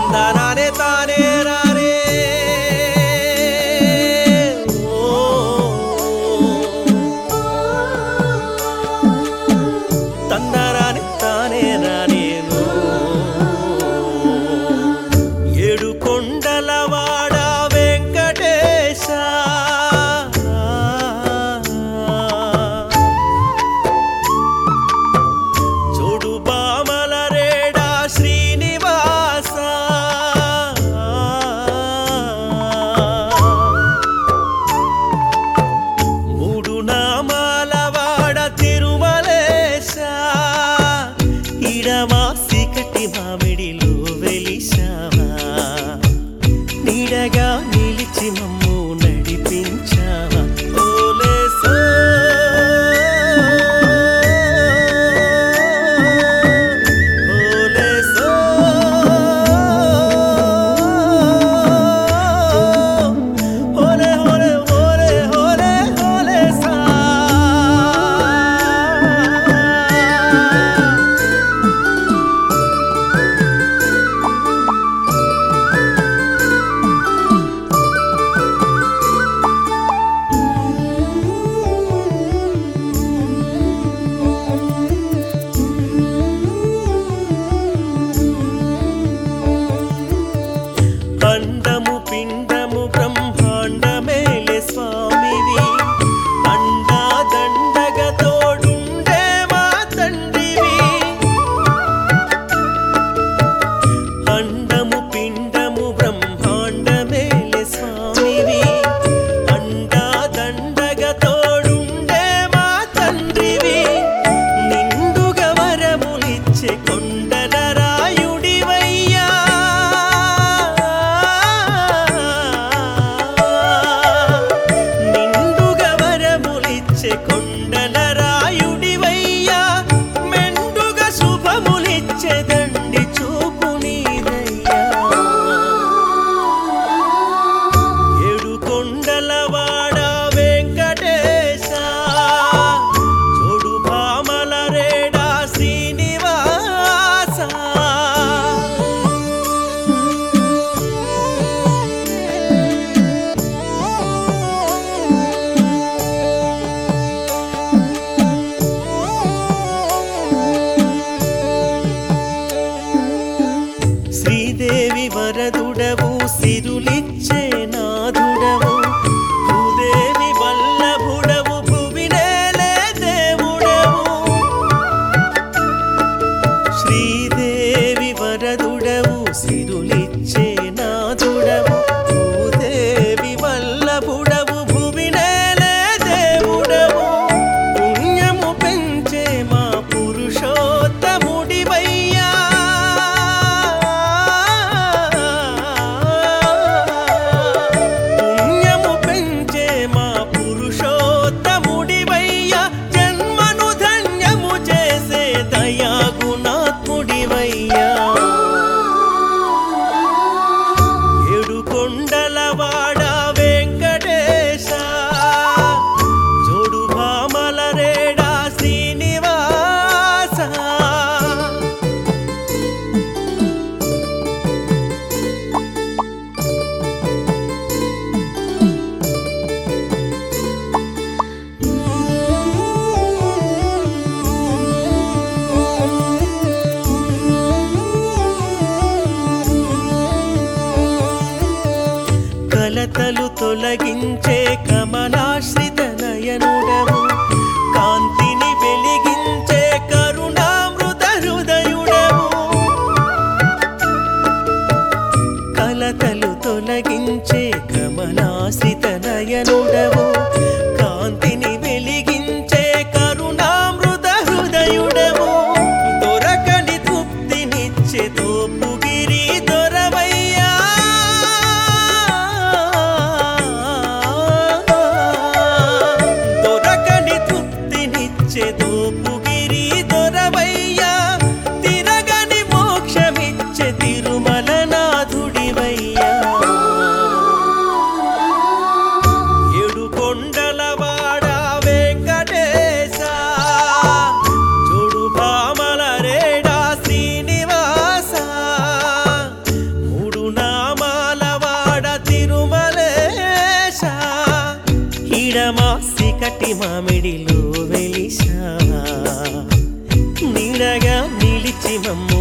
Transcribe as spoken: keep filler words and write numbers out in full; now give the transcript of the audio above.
తందనానే తానే రారే తందనానే తానే రానేను ఏడు కొండలవాడ వెంకటేశ చూడు బామల రేడా శ్రీనివాస మూడు నామాల వాడ తిరుమలేశ ఇడమా సికటి మామిడిలో వెలిశావా నీడగా నిలిచి మమ్ము నడిపించావా ఓలేసో ఓలేసో ఓలే ఓలే ఓలే ఓలే ఓలేసా అండము పిండము బ్రహ్మాండమేలే స్వామివి అండా దండగ తోడుండే మా తండ్రివి అండము పిండము బ్రహ్మాండమేలే స్వామివి అండా దండగ తోడుండే మా తండ్రివి నిండుగా వరములిచ్చే కొండల రాయుడివయ్యా నిండుగా వరములిచ్చే కొండల రాయుడివయ్యా మెండుగా శుభములిచ్చే దండి చూపు నీదయ్యా ఏడు కొండలవాడ వెంకటేశ చూడు భామల రేడా శ్రీనివాస శ్రీదేవి వరదుడవు సిరులిచ్చే నాథుడవు భూదేవి వల్లభుడవు భువినేలే దేవుడవు శ్రీదేవి వరదుడవు సిరులిచ్చే నాథుడవు భూదేవి వల్లభుడవు భువినేలే దేవుడవు పుణ్యము పెంచే మా పురుషోత్తముడివయ్యా పుణ్యము పెంచే మా పురుషోత్తముడివయ్యా జన్మను ధన్యము చేసే దయాగుణాత్ముడివయ్యా ఏడు కొండలవాడ వెంకటేశ జోడు భామల రేడా శ్రీనివాస కలతలు తొలగించే కమలాశ్రిత నయనుడవు కాంతిని వెలిగించే కరుణామృత హృదయుడవు కలతలు తొలగించే కమలాశ్రిత నయనుడవు కాంతిని వెలిగించే కరుణామృత హృదయుడవు దొరకని తృప్తినిచ్చే తోపుగిరి దొరవయ్యా దొరకని తృప్తినిచ్చే తోపుగిరి దొరవయ్యా తిరగని మోక్షమిచ్చే తిరుమల నాథుడివయ్యా ఏడు కొండ చల్లటి మామిడిలో వెలిసావా నీడగా నిలిచి మమ్ము